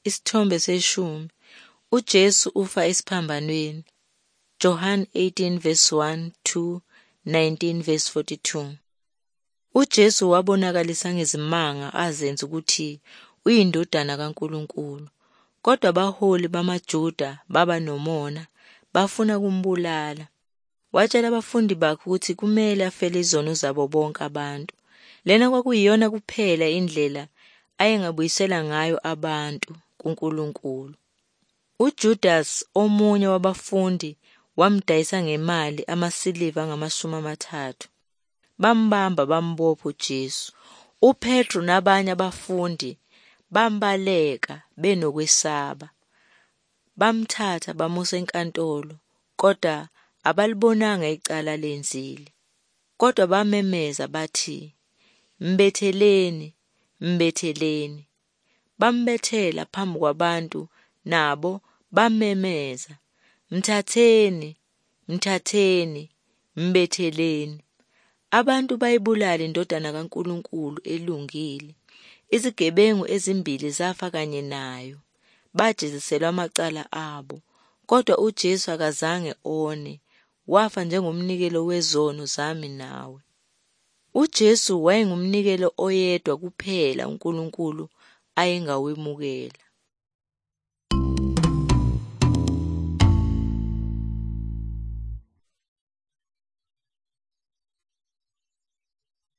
Isithombe seshumi. uJesu ufa esiphambanweni. John 18:1-19:42. uJesu wabonakalisa ngezimanga azenza ukuthi uyindodana kaNkulunkulu. Kodwa abaholi bamaJuda baba nomona, bafuna kumbulala. Watshela abafundi bakhe ukuthi kumele afele izono zabo bonke abantu. Lena kwakuyiyona kuphela indlela ayengabuyisela ngayo abantu kuNkulunkulu. uJudas, omunye wabafundi, wamdayisa ngemali amasiliva angama-30. Bambamba bambopha uJesu. uPetru nabanye abafundi bambaleka benokwesaba. Bamthatha bamusa enkantolo, kodwa abalibonanga icala lenzile. Kodwa bamemeza bathi, "Mbetheleni, mbetheleni." Bambethela phambi kwabantu, nabo bamemeza, "Mthatheni, mthatheni, mbetheleni." Abantu bayibulala indodana kaNkulunkulu elungile. Izigebengu ezimbili zafa kanye nayo, bajeziselwa amacala abo. Kodwa uJesu akazange one, wafa njengomnikelo wezono zami nawe. uJesu wayengumnikelo oyedwa kuphela uNkulunkulu ayengawemukela.